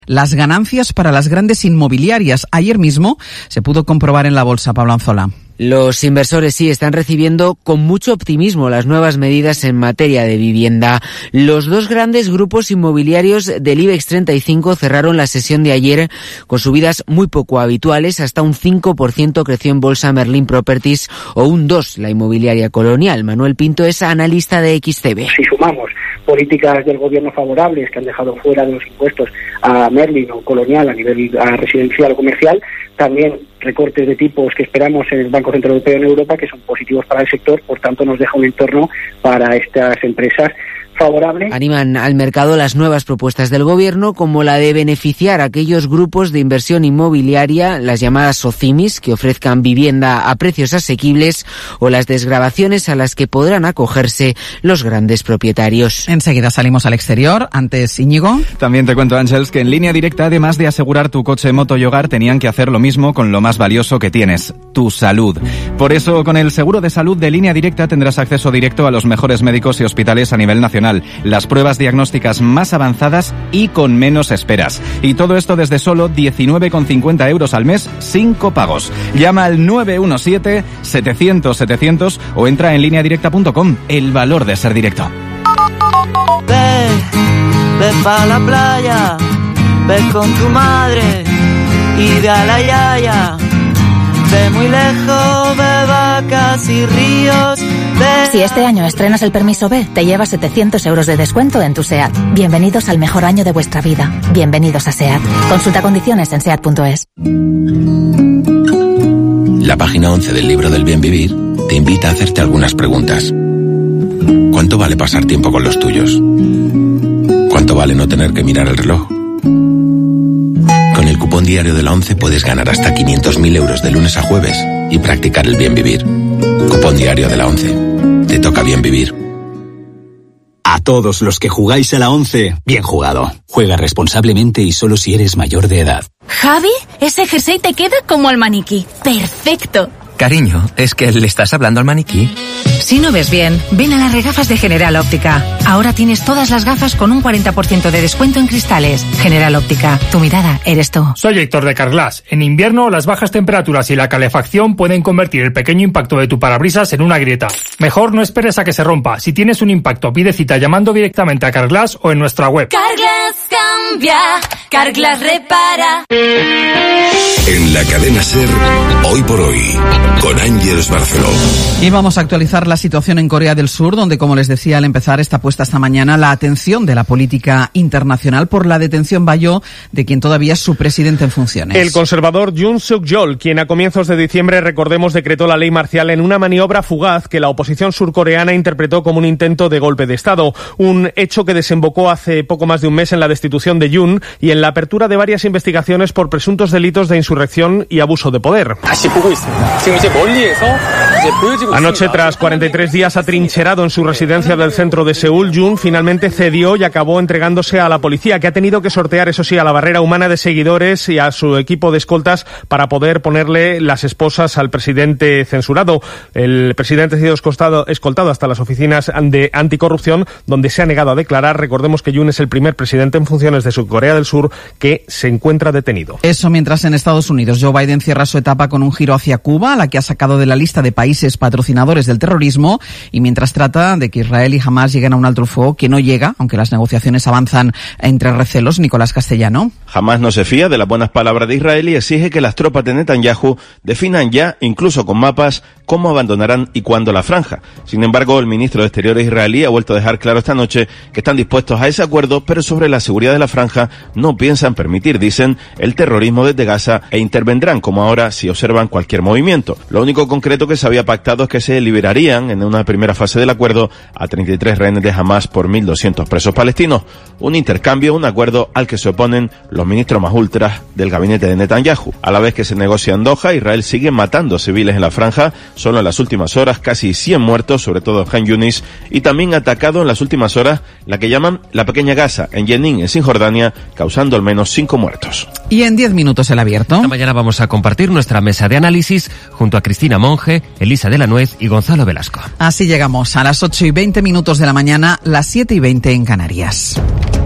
Las ganancias para las grandes inmobiliarias. Ayer mismo se pudo comprobar en la bolsa, Pablo Anzola. Los inversores sí están recibiendo con mucho optimismo las nuevas medidas en materia de vivienda. Los dos grandes grupos inmobiliarios del IBEX 35 cerraron la sesión de ayer con subidas muy poco habituales. Hasta un 5% creció en bolsa Merlin Properties o un 2% la inmobiliaria Colonial. Manuel Pinto es analista de XTB. Si sumamos políticas del gobierno favorables que han dejado fuera de los impuestos a Merlin o Colonial a nivel residencial o comercial, también recortes de tipos que esperamos en el Banco Central Europeo en Europa, que son positivos para el sector, por tanto nos deja un entorno para estas empresas favorable. Animan al mercado las nuevas propuestas del gobierno, como la de beneficiar a aquellos grupos de inversión inmobiliaria, las llamadas SOCIMIs, que ofrezcan vivienda a precios asequibles, o las desgravaciones a las que podrán acogerse los grandes propietarios. Enseguida salimos al exterior. Antes, Íñigo. También te cuento, Ángels, que en Línea Directa, además de asegurar tu coche, moto y hogar, tenían que hacer lo mismo con lo más valioso que tienes, tu salud. Por eso, con el seguro de salud de Línea Directa tendrás acceso directo a los mejores médicos y hospitales a nivel nacional, las pruebas diagnósticas más avanzadas y con menos esperas. Y todo esto desde solo 19,50 euros al mes, sin copagos. Llama al 917-700-700 o entra en lineadirecta.com. El valor de ser directo. Ve pa' la playa, ve con tu madre y ve a la yaya. Ve muy lejos, ve vacas y ríos. Si este año estrenas el permiso B, te llevas 700 euros de descuento en tu SEAT. Bienvenidos al mejor año de vuestra vida. Bienvenidos a SEAT. Consulta condiciones en SEAT.es. La página 11 del libro del bien vivir te invita a hacerte algunas preguntas. ¿Cuánto vale pasar tiempo con los tuyos? ¿Cuánto vale no tener que mirar el reloj? Con el cupón diario de la 11 puedes ganar hasta 500.000 euros de lunes a jueves y practicar el bien vivir. Cupón diario de la 11. Te toca bien vivir. A todos los que jugáis a la 11, bien jugado. Juega responsablemente y solo si eres mayor de edad. Javi, ese jersey te queda como al maniquí. ¡Perfecto! Cariño, ¿es que le estás hablando al maniquí? Si no ves bien, ven a las regafas de General Óptica. Ahora tienes todas las gafas con un 40% de descuento en cristales. General Óptica, tu mirada eres tú. Soy Héctor de Carglass. En invierno, las bajas temperaturas y la calefacción pueden convertir el pequeño impacto de tu parabrisas en una grieta. Mejor no esperes a que se rompa. Si tienes un impacto, pide cita llamando directamente a Carglass o en nuestra web. Carglass cambia, Carglass repara. En la cadena SER, hoy por hoy, con Ángeles Barceló. Y vamos a actualizar la situación en Corea del Sur, donde, como les decía al empezar, está puesta esta mañana la atención de la política internacional por la detención de quien todavía es su presidente en funciones. El conservador Yoon Suk-yeol, quien a comienzos de diciembre, recordemos, decretó la ley marcial en una maniobra fugaz que la oposición surcoreana interpretó como un intento de golpe de Estado. Un hecho que desembocó hace poco más de un mes en la destitución de Yoon y en la apertura de varias investigaciones por presuntos delitos de insurrección y abuso de poder. Anoche, tras 43 días atrincherado en su residencia del centro de Seúl, Yoon finalmente cedió y acabó entregándose a la policía, que ha tenido que sortear, eso sí, a la barrera humana de seguidores y a su equipo de escoltas para poder ponerle las esposas al presidente censurado. El presidente ha sido escoltado hasta las oficinas de anticorrupción, donde se ha negado a declarar. Recordemos que Yoon es el primer presidente en funciones de Corea del Sur que se encuentra detenido. Eso mientras en Estados Unidos Joe Biden cierra su etapa con un giro hacia Cuba, la que ha sacado de la lista de países patrocinadores del terrorismo, y mientras trata de que Israel y Hamás lleguen a un alto el fuego que no llega, aunque las negociaciones avanzan entre recelos. Nicolás Castellano. Hamás no se fía de las buenas palabras de Israel y exige que las tropas de Netanyahu definan ya, incluso con mapas, cómo abandonarán y cuándo la franja. Sin embargo, el ministro de Exteriores israelí ha vuelto a dejar claro esta noche que están dispuestos a ese acuerdo, pero sobre la seguridad de la franja no piensan permitir, dicen, el terrorismo desde Gaza e intervendrán como ahora si observan cualquier movimiento. Lo único concreto que se había pactado es que se liberarían en una primera fase del acuerdo a 33 rehenes de Hamás por 1.200 presos palestinos. Un intercambio, un acuerdo al que se oponen los ministros más ultras del gabinete de Netanyahu. A la vez que se negocia en Doha, Israel sigue matando civiles en la franja. Solo en las últimas horas casi 100 muertos, sobre todo en Han Yunis, y también atacado en las últimas horas la que llaman la pequeña Gaza, en Jenin, en Cisjordania, causando al menos 5 muertos. Y en 10 minutos el abierto. Esta mañana vamos a compartir nuestra mesa de análisis junto a Cristina Monge, Elisa de la Nuez y Gonzalo Velasco. Así llegamos a las 8:20 de la mañana, las 7:20 en Canarias.